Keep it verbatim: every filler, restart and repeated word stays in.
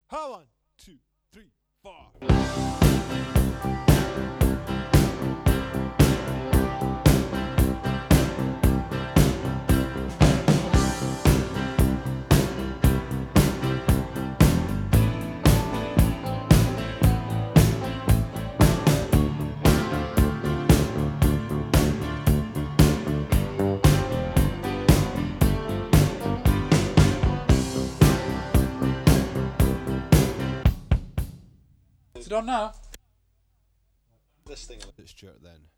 Ha, one, two, three, four. Is it on now? This thing. It's Stuart then.